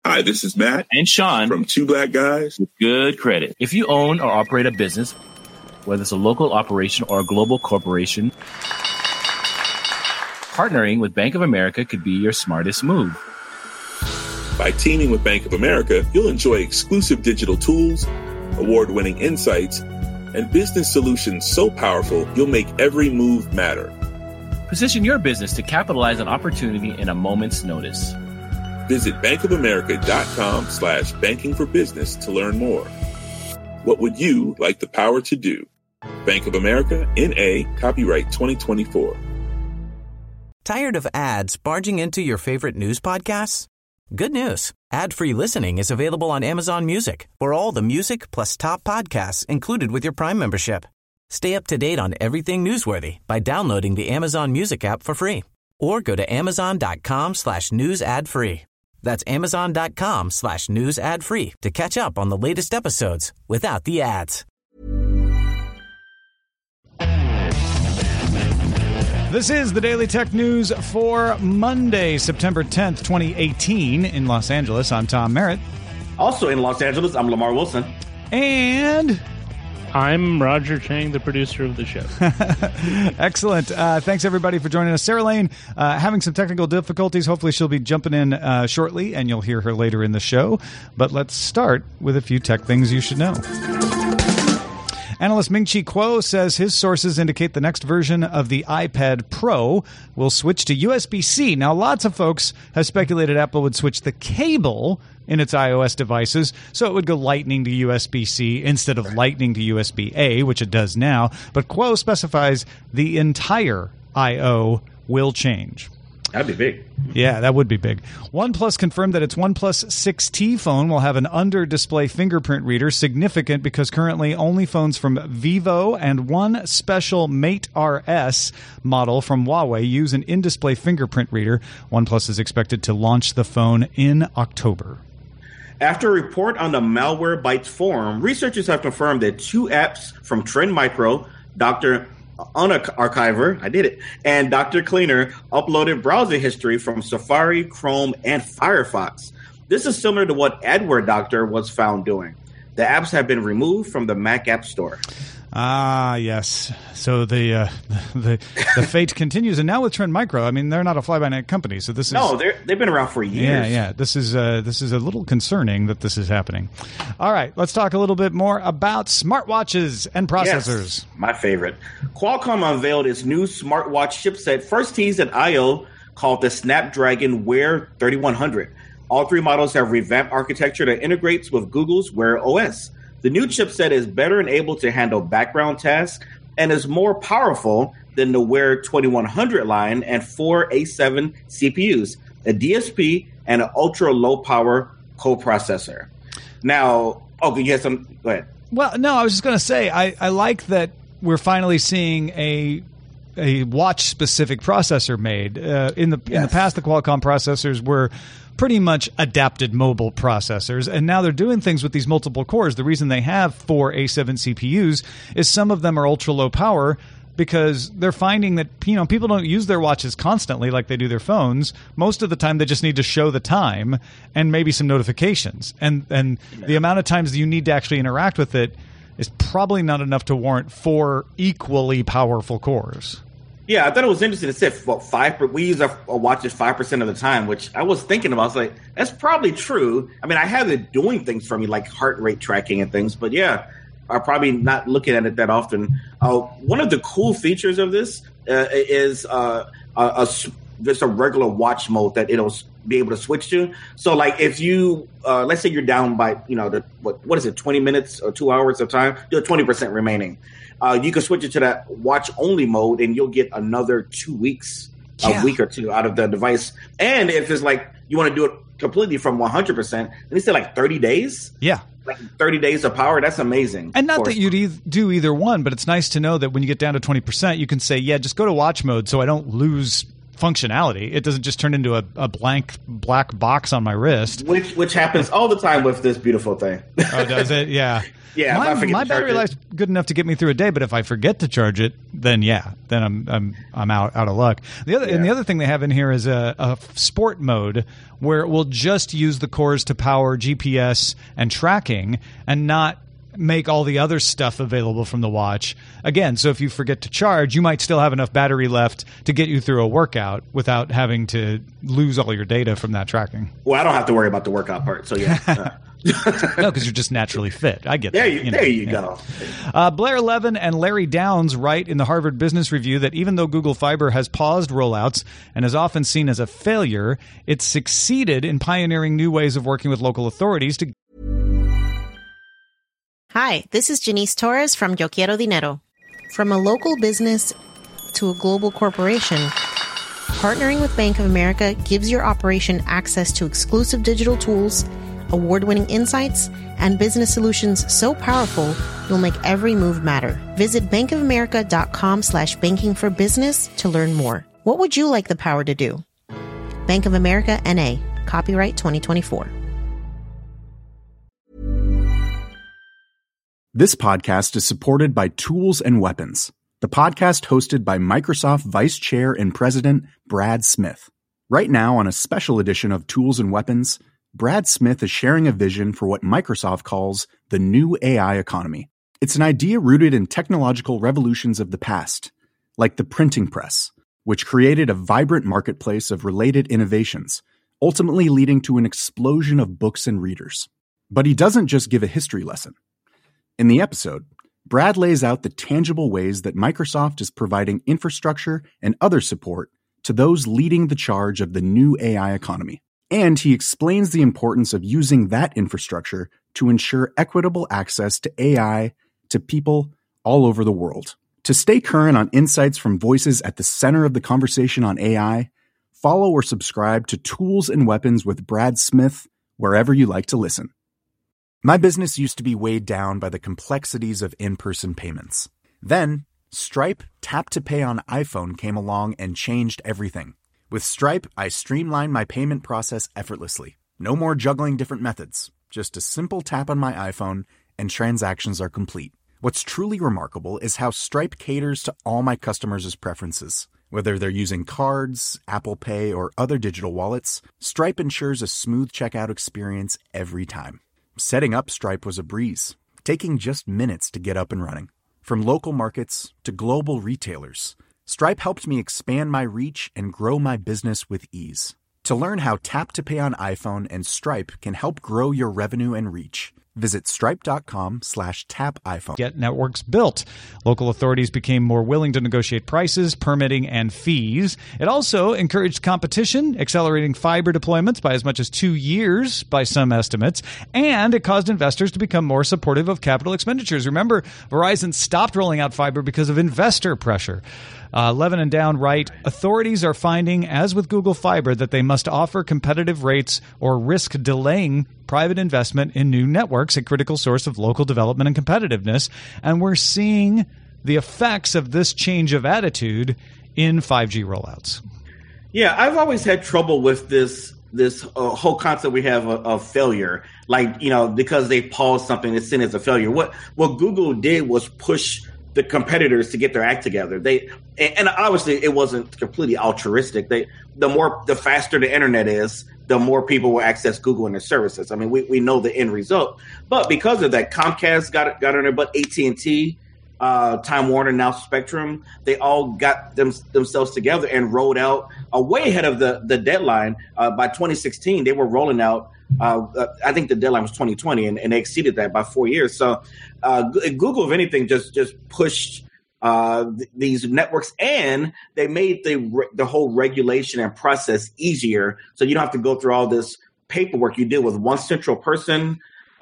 Hi, this is Matt and Sean from Two Black Guys with Good Credit. If you own or operate a business, whether it's a local operation or a global corporation, partnering with Bank of America could be your smartest move. By teaming with Bank of America, you'll enjoy exclusive digital tools, award-winning insights, and business solutions so powerful you'll make every move matter. Position your business to capitalize on opportunity in a moment's notice. Visit bankofamerica.com/banking for business to learn more. What would you like the power to do? Bank of America, N.A., copyright 2024. Tired of ads barging into your favorite news podcasts? Good news. Ad-free listening is available on Amazon Music for all the music plus top podcasts included with your Prime membership. Stay up to date on everything newsworthy by downloading the Amazon Music app for free or go to amazon.com/news ad free. That's amazon.com/news ad free to catch up on the latest episodes without the ads. This is the Daily Tech News for Monday, September 10th, 2018 in Los Angeles. I'm Tom Merritt. Also in Los Angeles, I'm Lamar Wilson. And I'm Roger Chang, the producer of the show. Excellent. Thanks, everybody, for joining us. Sarah Lane having some technical difficulties. Hopefully she'll be jumping in shortly, and you'll hear her later in the show. But let's start with a few tech things you should know. Analyst Ming-Chi Kuo says his sources indicate the next version of the iPad Pro will switch to USB-C. Now, lots of folks have speculated Apple would switch the cable in its iOS devices, so it would go Lightning to USB-C instead of Lightning to USB-A, which it does now. But Kuo specifies the entire I/O will change. That'd be big. Yeah, that would be big. OnePlus confirmed that its OnePlus 6T phone will have an under-display fingerprint reader, significant because currently only phones from Vivo and one special Mate RS model from Huawei use an in-display fingerprint reader. OnePlus is expected to launch the phone in October. After a report on the Malwarebytes forum, researchers have confirmed that two apps from Trend Micro, Dr. Unarchiver, I did it, and Dr. Cleaner uploaded browser history from Safari, Chrome, and Firefox. This is similar to what Adware Doctor was found doing. The apps have been removed from the Mac App Store. Ah, yes. So the fate continues, and now with Trend Micro, I mean, they're not a fly-by-night company, so this is they've been around for years. Yeah. This is a little concerning that this is happening. All right, let's talk a little bit more about smartwatches and processors. Yes, my favorite. Qualcomm unveiled its new smartwatch chipset, first teased at I/O, called the Snapdragon Wear 3100. All three models have revamped architecture that integrates with Google's Wear OS. The new chipset is better and able to handle background tasks and is more powerful than the Wear 2100 line and 4 A7 CPUs, a DSP, and an ultra-low-power coprocessor. Now, you have some... Go ahead. Well, no, I was just going to say, I like that we're finally seeing a watch-specific processor made. In the past, the Qualcomm processors were pretty much adapted mobile processors, and now they're doing things with these multiple cores. The reason they have 4 A7 CPUs is some of them are ultra-low power because they're finding that people don't use their watches constantly like they do their phones. Most of the time, they just need to show the time and maybe some notifications. And the amount of times that you need to actually interact with it is probably not enough to warrant 4 equally powerful cores. Yeah, I thought it was interesting. It said we use our watches 5% of the time, which I was thinking about. I was like, that's probably true. I mean, I have it doing things for me, like heart rate tracking and things. But yeah, I'm probably not looking at it that often. One of the cool features of this is just a regular watch mode that it'll be able to switch to. So, like, if you let's say you're down by what is it, 20 minutes or 2 hours of time, you have 20% remaining. You can switch it to that watch-only mode, and you'll get another 2 weeks, a week or two out of the device. And if it's like you want to do it completely from 100%, then they say like 30 days. Yeah. Like 30 days of power. That's amazing. And not that you'd do either one, but it's nice to know that when you get down to 20%, you can say, just go to watch mode so I don't lose functionality. It doesn't just turn into a blank black box on my wrist. Which happens all the time with this beautiful thing. Oh, does it? Yeah. Yeah, my battery life's good enough to get me through a day, but if I forget to charge it, then I'm out of luck. And the other thing they have in here is a sport mode where it will just use the cores to power GPS and tracking and not make all the other stuff available from the watch. Again, so if you forget to charge, you might still have enough battery left to get you through a workout without having to lose all your data from that tracking. Well, I don't have to worry about the workout part, so yeah. No, because you're just naturally fit. I get there. That. There you go. Blair Levin and Larry Downs write in the Harvard Business Review that even though Google Fiber has paused rollouts and is often seen as a failure, it's succeeded in pioneering new ways of working with local authorities to. Hi, this is Janice Torres from Yo Quiero Dinero. From a local business to a global corporation, partnering with Bank of America gives your operation access to exclusive digital tools, award-winning insights, and business solutions so powerful, you'll make every move matter. Visit bankofamerica.com/banking for business to learn more. What would you like the power to do? Bank of America, N.A. Copyright 2024. This podcast is supported by Tools and Weapons, the podcast hosted by Microsoft Vice Chair and President Brad Smith. Right now, on a special edition of Tools and Weapons, Brad Smith is sharing a vision for what Microsoft calls the new AI economy. It's an idea rooted in technological revolutions of the past, like the printing press, which created a vibrant marketplace of related innovations, ultimately leading to an explosion of books and readers. But he doesn't just give a history lesson. In the episode, Brad lays out the tangible ways that Microsoft is providing infrastructure and other support to those leading the charge of the new AI economy. And he explains the importance of using that infrastructure to ensure equitable access to AI to people all over the world. To stay current on insights from voices at the center of the conversation on AI, follow or subscribe to Tools and Weapons with Brad Smith wherever you like to listen. My business used to be weighed down by the complexities of in-person payments. Then, Stripe Tap to Pay on iPhone came along and changed everything. With Stripe, I streamlined my payment process effortlessly. No more juggling different methods. Just a simple tap on my iPhone and transactions are complete. What's truly remarkable is how Stripe caters to all my customers' preferences. Whether they're using cards, Apple Pay, or other digital wallets, Stripe ensures a smooth checkout experience every time. Setting up Stripe was a breeze, taking just minutes to get up and running. From local markets to global retailers, Stripe helped me expand my reach and grow my business with ease. To learn how Tap to Pay on iPhone and Stripe can help grow your revenue and reach, visit stripe.com/tapiphone. Get networks built. Local authorities became more willing to negotiate prices, permitting, and fees. It also encouraged competition, accelerating fiber deployments by as much as 2 years by some estimates, and it caused investors to become more supportive of capital expenditures. Remember, Verizon stopped rolling out fiber because of investor pressure. Levin and Down write, authorities are finding, as with Google Fiber, that they must offer competitive rates or risk delaying private investment in new networks, a critical source of local development and competitiveness. And we're seeing the effects of this change of attitude in 5G rollouts. Yeah, I've always had trouble with this whole concept we have of failure. Like, because they paused something, it's seen as a failure. What Google did was push the competitors to get their act together. And obviously it wasn't completely altruistic. The faster the internet is, the more people will access Google and their services. I mean, we know the end result. But because of that, Comcast got on there, but AT&T, Time Warner, now Spectrum, they all got themselves together and rolled out way ahead of the deadline. By 2016, they were rolling out. I think the deadline was 2020, and they exceeded that by 4 years. So Google, if anything, just pushed these networks, and they made the whole regulation and process easier. So you don't have to go through all this paperwork. You deal with one central person.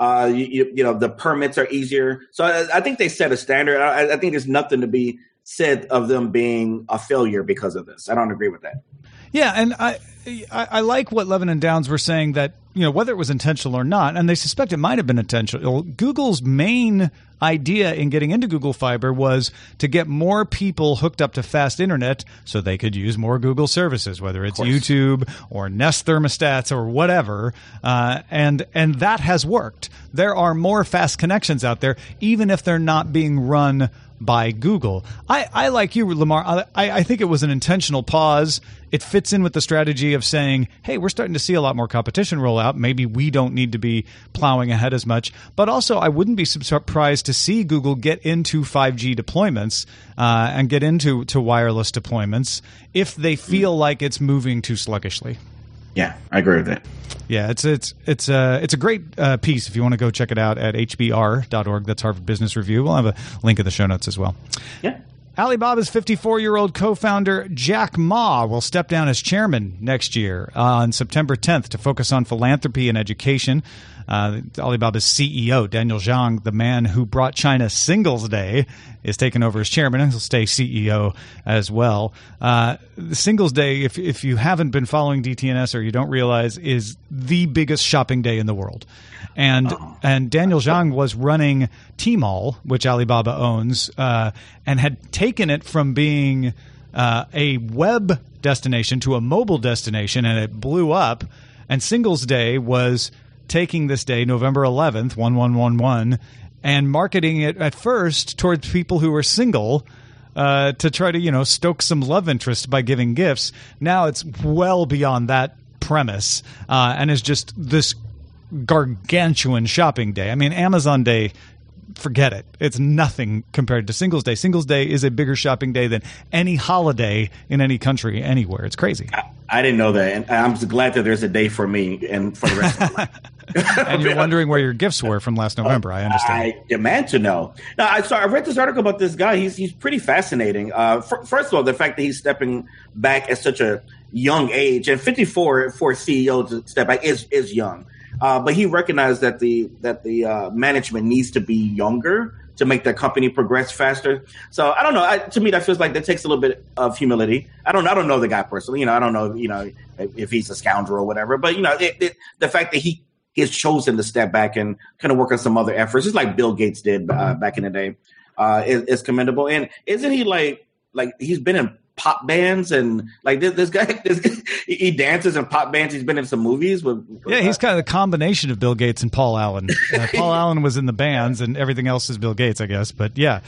The permits are easier. So I think they set a standard. I think there's nothing to be said of them being a failure because of this. I don't agree with that. Yeah, and I like what Levin and Downs were saying, that whether it was intentional or not, and they suspect it might have been intentional, Google's main idea in getting into Google Fiber was to get more people hooked up to fast internet so they could use more Google services, whether it's YouTube or Nest thermostats or whatever. And that has worked. There are more fast connections out there, even if they're not being run by Google. I like you, Lamar. I think it was an intentional pause. It fits in with the strategy of saying, hey, we're starting to see a lot more competition roll out. Maybe we don't need to be plowing ahead as much. But also, I wouldn't be surprised to see Google get into 5G deployments and get into wireless deployments if they feel like it's moving too sluggishly. Yeah, I agree with that. Yeah, it's a great piece if you want to go check it out at hbr.org. That's Harvard Business Review. We'll have a link in the show notes as well. Yeah. Alibaba's 54-year-old co-founder Jack Ma will step down as chairman next year on September 10th to focus on philanthropy and education. Alibaba's CEO, Daniel Zhang, the man who brought China Singles Day, is taking over as chairman, and he'll stay CEO as well. The Singles Day, if you haven't been following DTNS or you don't realize, is the biggest shopping day in the world. And Daniel Zhang was running Tmall, which Alibaba owns, and had taken it from being a web destination to a mobile destination, and it blew up. And Singles Day was taking this day, November 11th, 1111, and marketing it at first towards people who were single to try to, stoke some love interest by giving gifts. Now it's well beyond that premise and is just this gargantuan shopping day. I mean, Amazon Day, forget it. It's nothing compared to Singles Day. Singles Day is a bigger shopping day than any holiday in any country anywhere. It's crazy. I didn't know that, and I'm glad that there's a day for me and for the rest of my life. And you're wondering where your gifts were from last November. I understand. I demand to know. Now, I read this article about this guy. He's pretty fascinating. First of all, the fact that he's stepping back at such a young age, and 54 for a CEO to step back is young. But he recognized that the management needs to be younger to make the company progress faster. So I don't know. To me, that feels like that takes a little bit of humility. I don't know the guy personally. I don't know. If he's a scoundrel or whatever. But the fact that he has chosen to step back and kind of work on some other efforts, just like Bill Gates did back in the day, is commendable. And isn't he like he's been in pop bands and like this guy he dances in pop bands. He's been in some movies he's kind of the combination of Bill Gates and Paul Allen. Paul Allen was in the bands and everything else is Bill Gates, I guess. But yeah,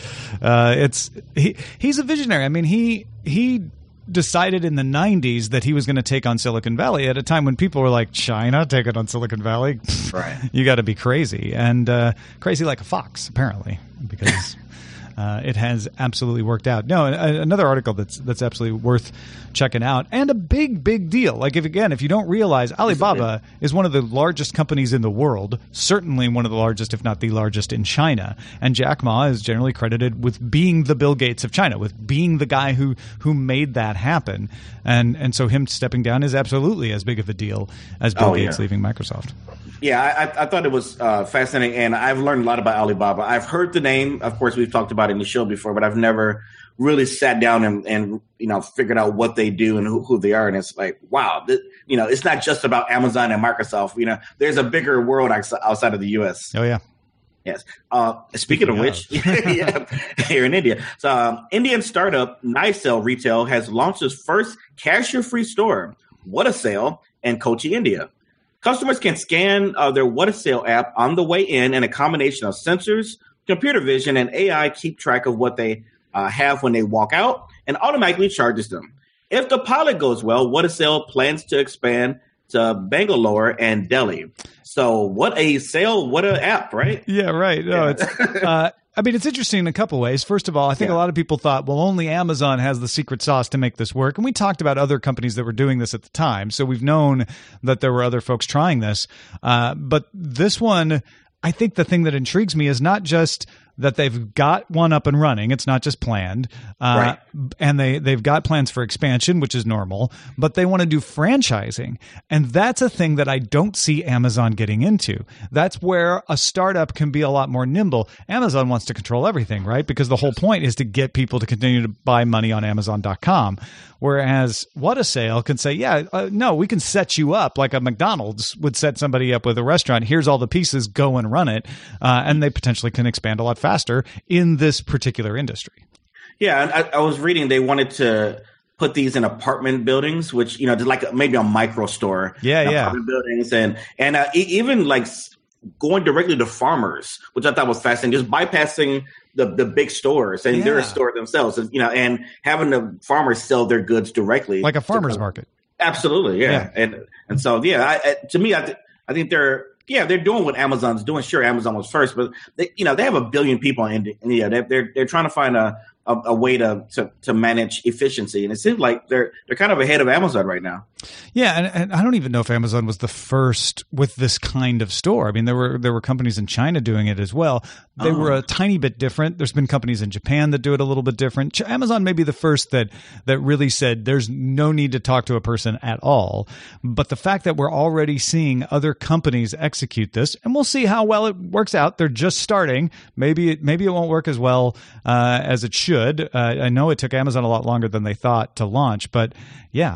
he's a visionary. I mean, he decided in the 90s that he was going to take on Silicon Valley at a time when people were like, China taking on Silicon Valley? Right. You got to be crazy. And crazy like a fox, apparently, because it has absolutely worked out. No, another article that's absolutely worth checking out, and a big deal. Like, if you don't realize, Alibaba is one of the largest companies in the world, certainly one of the largest, if not the largest, in China. And Jack Ma is generally credited with being the Bill Gates of China, with being the guy who made that happen. And so him stepping down is absolutely as big of a deal as Bill Gates leaving Microsoft. Yeah, I thought it was fascinating, and I've learned a lot about Alibaba. I've heard the name. Of course, we've talked about it in the show before, but I've never really sat down and figured out what they do and who they are. And it's like, wow, it's not just about Amazon and Microsoft. There's a bigger world outside of the U.S. Oh, yeah. Yes. Speaking of which, here in India. So Indian startup Nicell Retail has launched its first cashier-free store, What a Sale, in Kochi, India. Customers can scan their What a Sale app on the way in, and a combination of sensors, computer vision, and AI keep track of what they have when they walk out and automatically charges them. If the pilot goes well, What a Sale plans to expand to Bangalore and Delhi. So what a sale, what an app, right? Yeah, right. No, it's it's interesting in a couple ways. First of all, I think a lot of people thought, well, only Amazon has the secret sauce to make this work. And we talked about other companies that were doing this at the time. So we've known that there were other folks trying this. But this one, I think the thing that intrigues me is not just that they've got one up and running. It's not just planned. Right. And they've got plans for expansion, which is normal, but they want to do franchising. And that's a thing that I don't see Amazon getting into. That's where a startup can be a lot more nimble. Amazon wants to control everything, right? Because the whole point is to get people to continue to buy money on Amazon.com. Whereas What a Sale can say, no, we can set you up like a McDonald's would set somebody up with a restaurant. Here's all the pieces, go and run it. And they potentially can expand a lot faster in this particular industry. Yeah, and I was reading they wanted to put these in apartment buildings, which, like maybe a micro store. Apartment buildings and even like going directly to farmers, which I thought was fascinating, just bypassing the big stores and their store themselves, and having the farmers sell their goods directly. Like a farmer's market. Absolutely, yeah. And so, to me, I think they're doing what Amazon's doing. Sure, Amazon was first, but they have 1 billion people in India. They're trying to find a way to manage efficiency, and it seems like they're kind of ahead of Amazon right now. Yeah, and I don't even know if Amazon was the first with this kind of store. I mean, there were companies in China doing it as well. They were a tiny bit different. There's been companies in Japan that do it a little bit different. Amazon may be the first that really said there's no need to talk to a person at all. But the fact that we're already seeing other companies execute this, and we'll see how well it works out. They're just starting. Maybe it won't work as well as it should. I know it took Amazon a lot longer than they thought to launch, but yeah,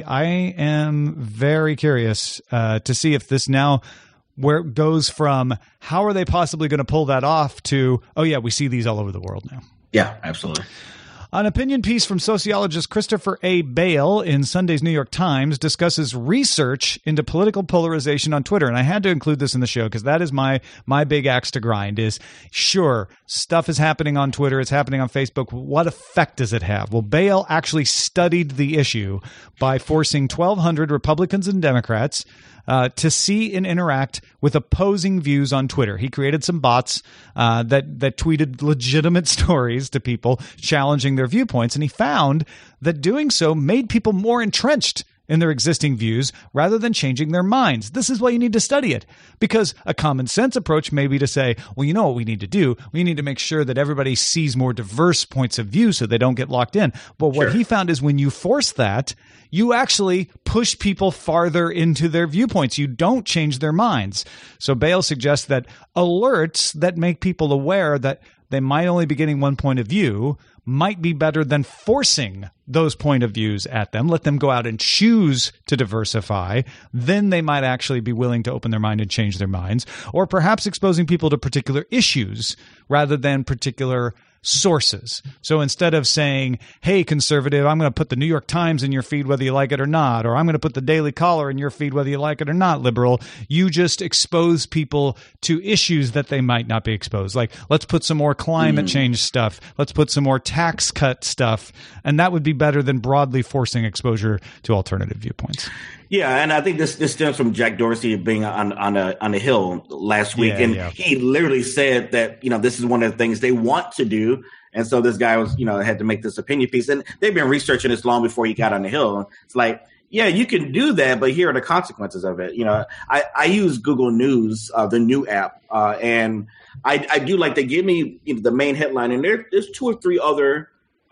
I am very curious to see if this now where it goes from how are they possibly going to pull that off to, oh yeah, we see these all over the world now. Yeah, absolutely. An opinion piece from sociologist Christopher A. Bale in Sunday's New York Times discusses research into political polarization on Twitter. And I had to include this in the show because that is my big axe to grind is, sure, stuff is happening on Twitter. It's happening on Facebook. What effect does it have? Well, Bale actually studied the issue by forcing 1,200 Republicans and Democrats to see and interact with opposing views on Twitter. He created some bots that tweeted legitimate stories to people challenging their viewpoints, and he found that doing so made people more entrenched in their existing views rather than changing their minds. This is why you need to study it, because a common sense approach may be to say, well, you know what we need to do? We need to make sure that everybody sees more diverse points of view so they don't get locked in. But what he found is when you force that, you actually push people farther into their viewpoints. You don't change their minds. So Bale suggests that alerts that make people aware that they might only be getting one point of view might be better than forcing those point of views at them. Let them go out and choose to diversify. Then they might actually be willing to open their mind and change their minds. Or perhaps exposing people to particular issues rather than particular sources. So instead of saying, hey, conservative, I'm going to put the New York Times in your feed whether you like it or not, or I'm going to put the Daily Caller in your feed whether you like it or not, liberal, you just expose people to issues that they might not be exposed. Like, let's put some more climate change stuff. Let's put some more tax cut stuff. And that would be better than broadly forcing exposure to alternative viewpoints. Yeah, and I think this stems from Jack Dorsey being on the Hill last week, he literally said that this is one of the things they want to do, and so this guy was had to make this opinion piece, and they've been researching this long before he got on the Hill. It's like, yeah, you can do that, but here are the consequences of it. I use Google News, the new app, and I do like they give me the main headline, and there's 2 or 3 other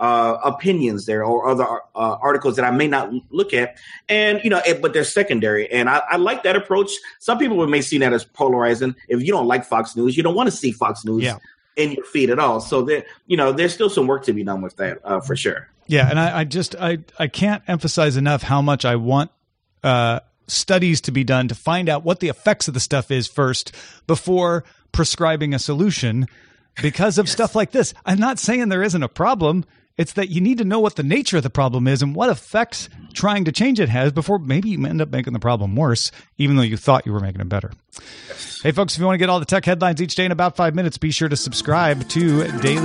opinions there or other articles that I may not look at, and but they're secondary, and I like that approach. Some people may see that as polarizing. If you don't like Fox News, you don't want to see Fox News in your feed at all. So there's still some work to be done with that for sure. Yeah, and I can't emphasize enough how much I want studies to be done to find out what the effects of the stuff is first before prescribing a solution. Because of stuff like this. I'm not saying there isn't a problem. It's that you need to know what the nature of the problem is and what effects trying to change it has before maybe you end up making the problem worse, even though you thought you were making it better. Hey, folks, if you want to get all the tech headlines each day in about 5 minutes, be sure to subscribe to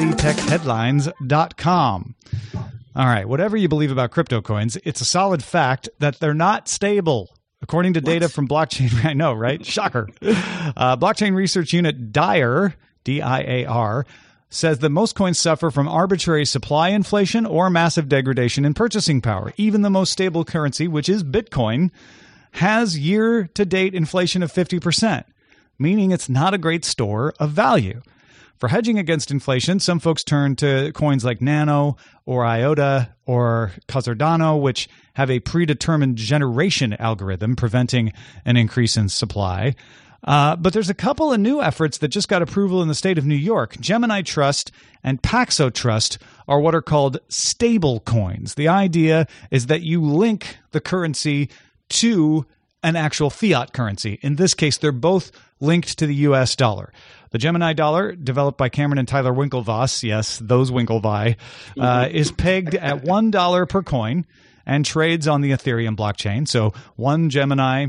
dailytechheadlines.com. All right, whatever you believe about crypto coins, it's a solid fact that they're not stable. According to data from blockchain, I know, right? Shocker. Blockchain research unit DIAR, DIAR, says that most coins suffer from arbitrary supply inflation or massive degradation in purchasing power. Even the most stable currency, which is Bitcoin, has year-to-date inflation of 50%, meaning it's not a great store of value. For hedging against inflation, some folks turn to coins like Nano or IOTA or Cardano, which have a predetermined generation algorithm preventing an increase in supply. But there's a couple of new efforts that just got approval in the state of New York. Gemini Trust and Paxo Trust are what are called stable coins. The idea is that you link the currency to an actual fiat currency. In this case, they're both linked to the U.S. dollar. The Gemini dollar, developed by Cameron and Tyler Winklevoss, yes, those Winklevi, is pegged at $1 per coin and trades on the Ethereum blockchain. So one Gemini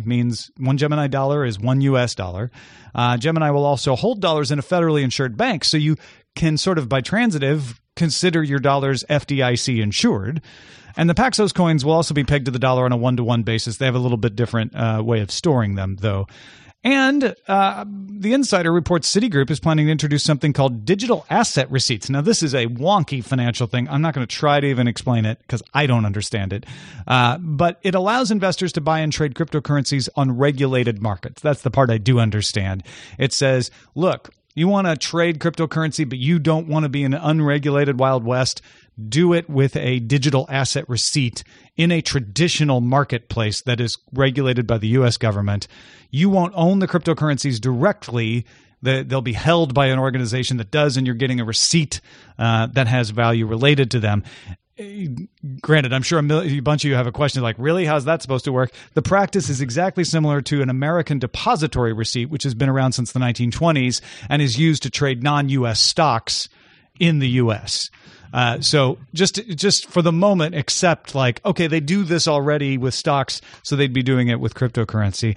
dollar is one U.S. dollar. Gemini will also hold dollars in a federally insured bank, so you can sort of by transitive consider your dollars FDIC insured. And the Paxos coins will also be pegged to the dollar on a one-to-one basis. They have a little bit different way of storing them, though. And the Insider reports Citigroup is planning to introduce something called digital asset receipts. Now, this is a wonky financial thing. I'm not going to try to even explain it because I don't understand it. But it allows investors to buy and trade cryptocurrencies on regulated markets. That's the part I do understand. It says, look, you want to trade cryptocurrency, but you don't want to be in an unregulated Wild West. Do it with a digital asset receipt in a traditional marketplace that is regulated by the U.S. government. You won't own the cryptocurrencies directly. They'll be held by an organization that does, and you're getting a receipt that has value related to them. Granted, I'm sure a bunch of you have a question like, really? How's that supposed to work? The practice is exactly similar to an American depository receipt, which has been around since the 1920s and is used to trade non-U.S. stocks in the U.S. So just for the moment, accept like, okay, they do this already with stocks, so they'd be doing it with cryptocurrency.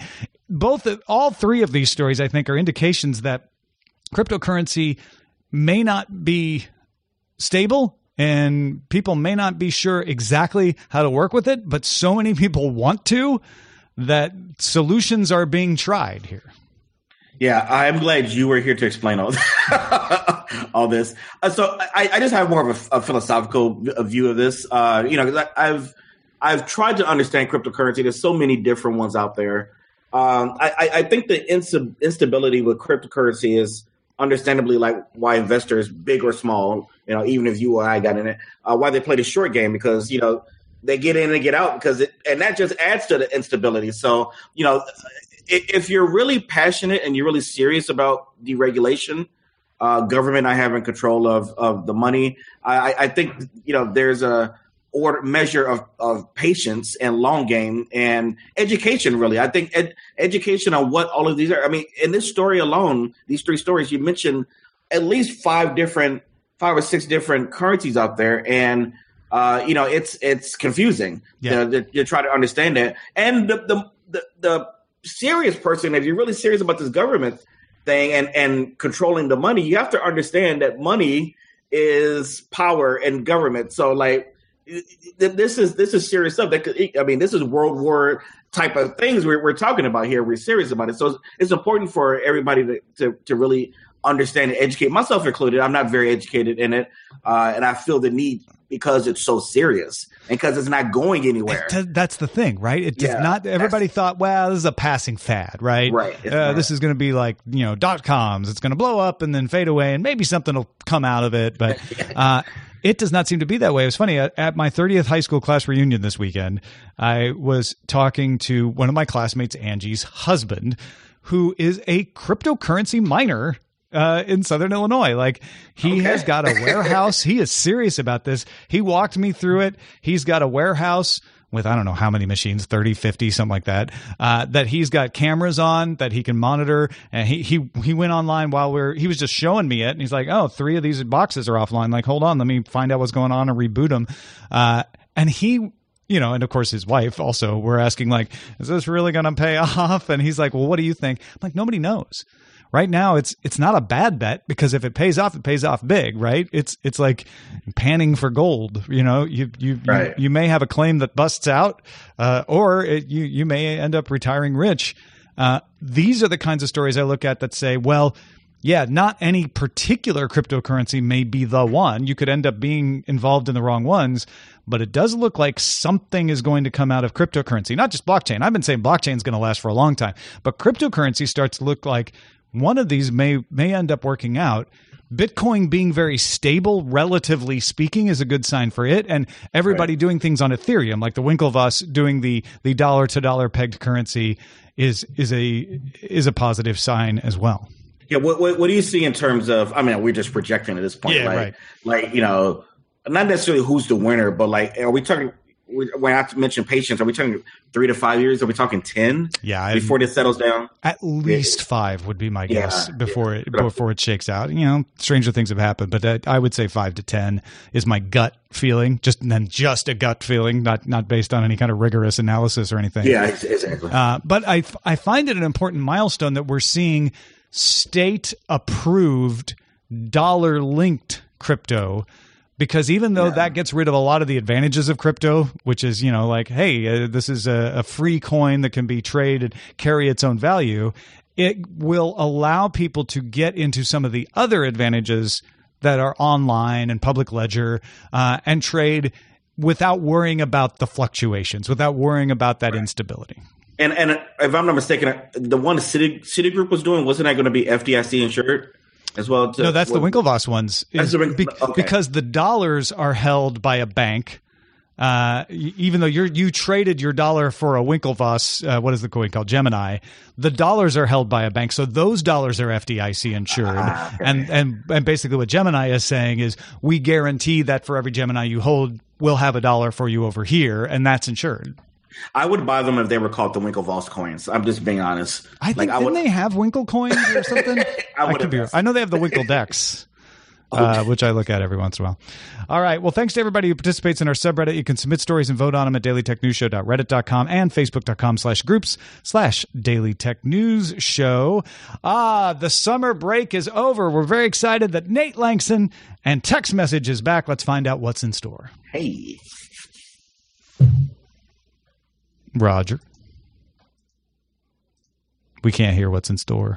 All three of these stories, I think, are indications that cryptocurrency may not be stable and people may not be sure exactly how to work with it, but so many people want to that solutions are being tried here. Yeah, I'm glad you were here to explain all this. So I just have more of a philosophical view of this. Because I've tried to understand cryptocurrency. There's so many different ones out there. I think the instability with cryptocurrency is understandably like why investors, big or small, even if you or I got in it, why they play the short game, because they get in and get out and that just adds to the instability. So if you're really passionate and you're really serious about deregulation, government not having control of the money, I think there's a measure of patience and long game and education. Really, I think education on what all of these are. I mean, in this story alone, these three stories, you mentioned at least five or six different currencies out there, and it's confusing. Yeah. You try to understand that, and the serious person, if you're really serious about this government thing and controlling the money, you have to understand that money is power and government. So like this is serious stuff. This is World War type of things we're talking about here. We're serious about it. So it's important for everybody to really understand and educate, myself included. I'm not very educated in it. And I feel the need because it's so serious and because it's not going anywhere. That's the thing, right? It does not. Everybody thought, well, this is a passing fad, right? Right. This is going to be like, .coms. It's going to blow up and then fade away and maybe something will come out of it. But it does not seem to be that way. It was funny. At my 30th high school class reunion this weekend, I was talking to one of my classmates, Angie's husband, who is a cryptocurrency miner in Southern Illinois. Like he has got a warehouse. He is serious about this. He walked me through it. He's got a warehouse with, I don't know how many machines, 30, 50, something like that, that he's got cameras on that he can monitor. And he went online he was just showing me it. And he's like, oh, 3 of these boxes are offline. Like, hold on, let me find out what's going on and reboot them. And he, and of course his wife also were asking like, is this really going to pay off? And he's like, well, what do you think? I'm like, nobody knows. Right now, it's not a bad bet because if it pays off big, right? It's like panning for gold. You may have a claim that busts out, or you may end up retiring rich. These are the kinds of stories I look at that say, well, yeah, not any particular cryptocurrency may be the one. You could end up being involved in the wrong ones, but it does look like something is going to come out of cryptocurrency, not just blockchain. I've been saying blockchain is going to last for a long time, but cryptocurrency starts to look like one of these may end up working out Bitcoin being very stable, relatively speaking, is a good sign for it. And everybody doing things on Ethereum, like the Winklevoss doing the dollar-to-dollar pegged currency, is a positive sign as well. Yeah, what do you see in terms of? I mean, we're just projecting at this point, right? Like, not necessarily who's the winner, but like, are we talking? When I mention patience, are we talking 3 to 5 years? Are we talking 10? Yeah, before this settles down. At least 5 would be my guess before it shakes out. Stranger things have happened, but I would say 5 to 10 is my gut feeling. Just a gut feeling, not based on any kind of rigorous analysis or anything. Yeah, exactly. But I find it an important milestone that we're seeing state approved dollar linked crypto. Because even though that gets rid of a lot of the advantages of crypto, which is, hey, this is a free coin that can be traded, carry its own value, it will allow people to get into some of the other advantages that are online and public ledger and trade without worrying about the fluctuations, without worrying about that instability. And if I'm not mistaken, the one Citigroup was doing, wasn't that going to be FDIC insured? As well, no, that's the Winklevoss ones. Because the dollars are held by a bank. Even though you traded your dollar for a Winklevoss, what is the coin called? Gemini. The dollars are held by a bank, so those dollars are FDIC insured. Okay. And basically, what Gemini is saying is, we guarantee that for every Gemini you hold, we'll have a dollar for you over here, and that's insured. I would buy them if they were called the Winklevoss coins. I'm just being honest. I think didn't they have Winkle coins or something? I know they have the Winkle Dex, which I look at every once in a while. All right. Well, thanks to everybody who participates in our subreddit. You can submit stories and vote on them at dailytechnewsshow.reddit.com and facebook.com/groups/dailytechnewsshow. The summer break is over. We're very excited that Nate Langston and Text Message is back. Let's find out what's in store. Hey. Roger. We can't hear what's in store.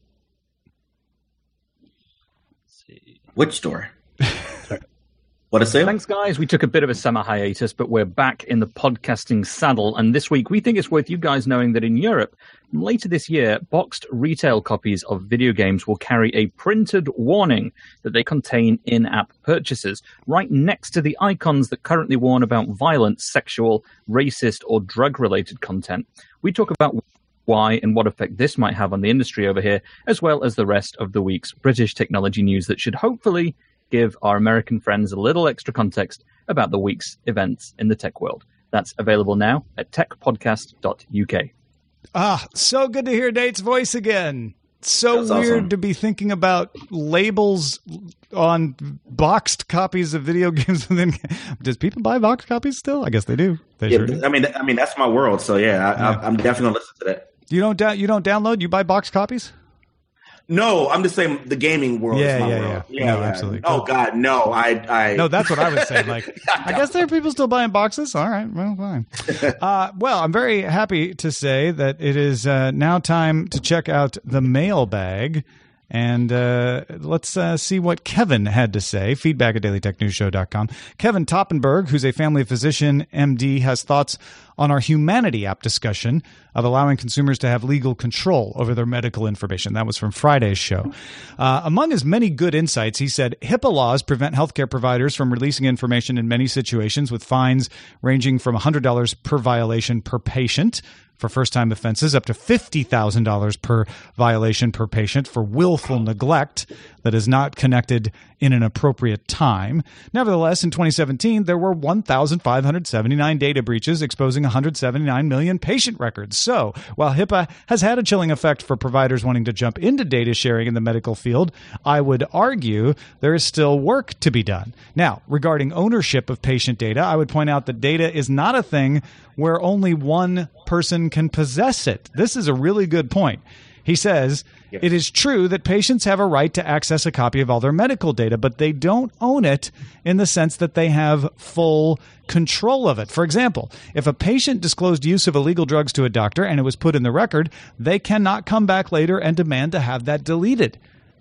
Which store? What a sale? Thanks, guys. We took a bit of a summer hiatus, but we're back in the podcasting saddle. And this week, we think it's worth you guys knowing that in Europe, later this year, boxed retail copies of video games will carry a printed warning that they contain in-app purchases right next to the icons that currently warn about violent, sexual, racist, or drug-related content. We talk about why and what effect this might have on the industry over here, as well as the rest of the week's British technology news that should hopefully give our American friends a little extra context about the week's events in the tech world. That's available now at techpodcast.uk. So good to hear Nate's voice again. So weird awesome to be thinking about labels on boxed copies of video games. Does people buy boxed copies still? I guess they do. They sure do. I mean, that's my world. So I'm definitely gonna listen to that. You don't download? You buy boxed copies? No, I'm just saying the gaming world is my world. Yeah, no, absolutely. Oh God, no! No, that's what I was saying. Like, I guess there are people still buying boxes. All right, well, fine. Well, I'm very happy to say that it is now time to check out the mailbag. And let's see what Kevin had to say. Feedback at dailytechnewsshow.com. Kevin Toppenberg, who's a family physician, MD, has thoughts on our Humanity app discussion of allowing consumers to have legal control over their medical information. That was from Friday's show. Among his many good insights, he said, HIPAA laws prevent healthcare providers from releasing information in many situations, with fines ranging from $100 per violation per patient for first-time offenses, up to $50,000 per violation per patient for willful neglect that is not connected in an appropriate time. Nevertheless, in 2017, there were 1,579 data breaches exposing 179 million patient records. So, while HIPAA has had a chilling effect for providers wanting to jump into data sharing in the medical field, I would argue there is still work to be done. Now, regarding ownership of patient data, I would point out that data is not a thing where only one person can possess it. This is a really good point. He says, yes, it is true that patients have a right to access a copy of all their medical data, but they don't own it in the sense that they have full control of it. For example, if a patient disclosed use of illegal drugs to a doctor and it was put in the record, they cannot come back later and demand to have that deleted.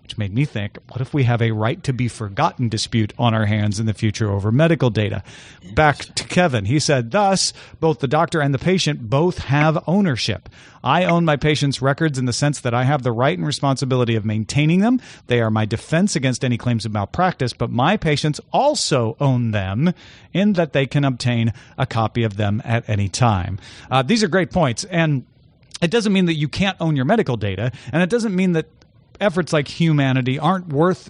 which made me think, what if we have a right to be forgotten dispute on our hands in the future over medical data? Back to Kevin. He said, thus, both the doctor and the patient both have ownership. I own my patient's records in the sense that I have the right and responsibility of maintaining them. They are my defense against any claims of malpractice, but my patients also own them in that they can obtain a copy of them at any time. These are great points, and it doesn't mean that you can't own your medical data, and it doesn't mean that efforts like Humanity aren't worth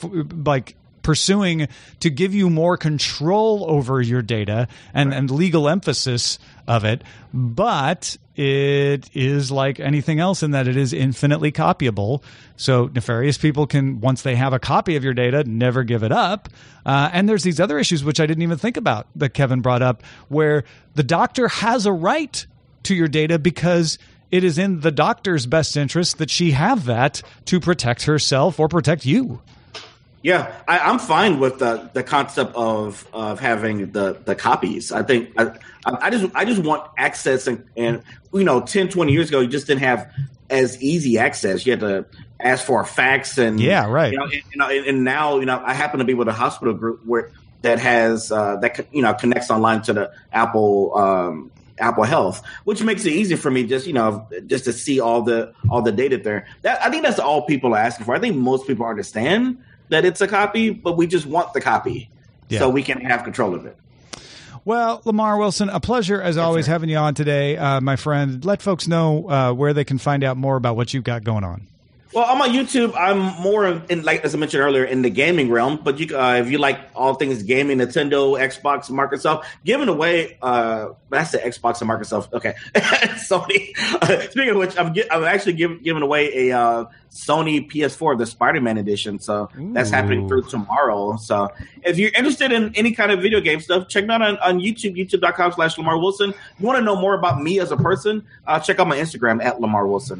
pursuing to give you more control over your data and legal emphasis of it. But it is like anything else in that it is infinitely copyable. So nefarious people can, once they have a copy of your data, never give it up. And there's these other issues, which I didn't even think about, that Kevin brought up, where the doctor has a right to your data because it is in the doctor's best interest that she have that to protect herself or protect you. Yeah, I'm fine with the concept of having the copies. I think I just want access, and 10, 20 years ago, you just didn't have as easy access. You had to ask for a fax, and yeah, right. And now I happen to be with a hospital group that has connects online to the Apple Health, which makes it easy for me just to see all the data there. I think that's all people are asking for. I think most people understand that it's a copy, but we just want the copy so we can have control of it. Well, Lamar Wilson, a pleasure as always having you on today, my friend. Let folks know where they can find out more about what you've got going on. Well, on my YouTube, I'm more in, like as I mentioned earlier, in the gaming realm. But you, if you like all things gaming, Nintendo, Xbox, Microsoft, giving away. I said Xbox and Microsoft. Okay, Sony. Speaking of which, I'm actually giving away a Sony PS4, the Spider-Man edition. So that's happening through tomorrow. So if you're interested in any kind of video game stuff, check me out on YouTube, youtube.com/Lamar Wilson. If you want to know more about me as a person, check out my Instagram at Lamar Wilson.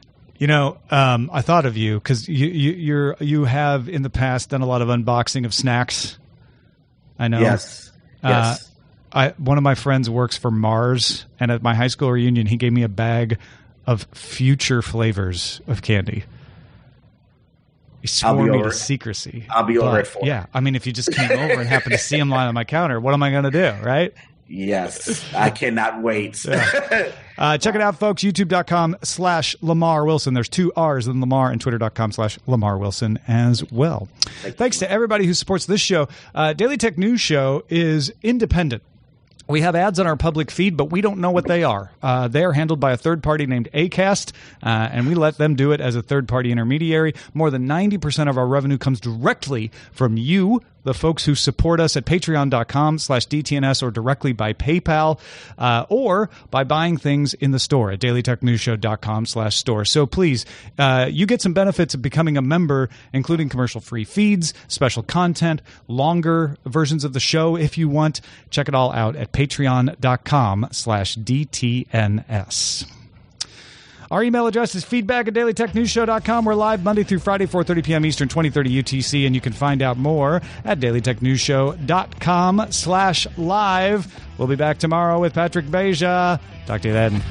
I thought of you because you have in the past done a lot of unboxing of snacks. I know. Yes. One of my friends works for Mars, and at my high school reunion, he gave me a bag of future flavors of candy. He swore me to secrecy. I'll be over it for you. Yeah, I mean, if you just came over and happened to see him lying on my counter, what am I going to do, right? Yes, I cannot wait. Yeah. Check it out, folks. YouTube.com/Lamar Wilson. There's 2 R's in Lamar, and Twitter.com/Lamar Wilson as well. Thanks to everybody who supports this show. Daily Tech News Show is independent. We have ads on our public feed, but we don't know what they are. They are handled by a third party named Acast, and we let them do it as a third-party intermediary. More than 90% of our revenue comes directly from you, the folks who support us at patreon.com/DTNS or directly by PayPal or by buying things in the store at dailytechnewsshow.com/store. So please, you get some benefits of becoming a member, including commercial-free feeds, special content, longer versions of the show if you want. Check it all out at patreon.com/DTNS. Our email address is feedback@dailytechnewsshow.com. We're live Monday through Friday, 4:30 p.m. Eastern, 2030 UTC, and you can find out more at dailytechnewsshow.com/live. We'll be back tomorrow with Patrick Beja. Talk to you then.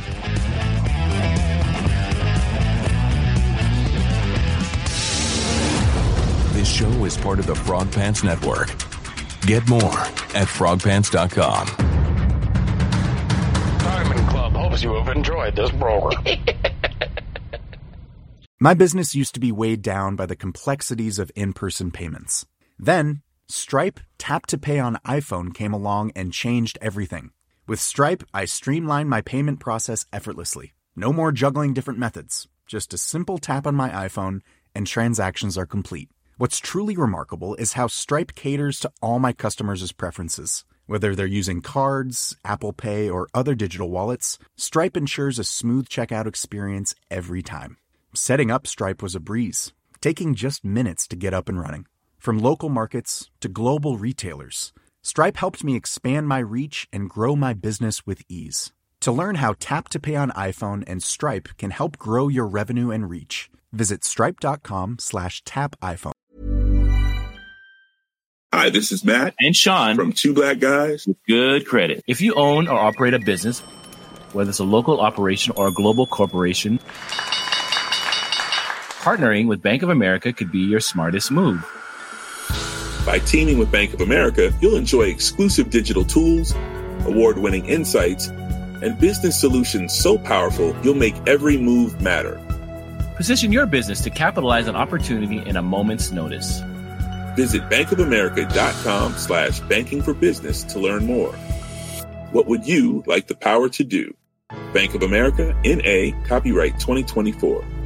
This show is part of the Frog Pants Network. Get more at frogpants.com. Diamond Club hopes you have enjoyed this program. My business used to be weighed down by the complexities of in-person payments. Then, Stripe Tap to Pay on iPhone came along and changed everything. With Stripe, I streamlined my payment process effortlessly. No more juggling different methods. Just a simple tap on my iPhone and transactions are complete. What's truly remarkable is how Stripe caters to all my customers' preferences. Whether they're using cards, Apple Pay, or other digital wallets, Stripe ensures a smooth checkout experience every time. Setting up Stripe was a breeze, taking just minutes to get up and running. From local markets to global retailers, Stripe helped me expand my reach and grow my business with ease. To learn how Tap to Pay on iPhone and Stripe can help grow your revenue and reach, visit stripe.com/tapiphone. Hi, this is Matt and Sean from Two Black Guys with Good Credit. If you own or operate a business, whether it's a local operation or a global corporation, Partnering with Bank of America could be your smartest move. By teaming with Bank of America, you'll enjoy exclusive digital tools, award-winning insights, and business solutions so powerful you'll make every move matter. Position your business to capitalize on opportunity in a moment's notice. Visit bankofamerica.com/banking for business to learn more. What would you like the power to do? Bank of America, N.A., copyright 2024.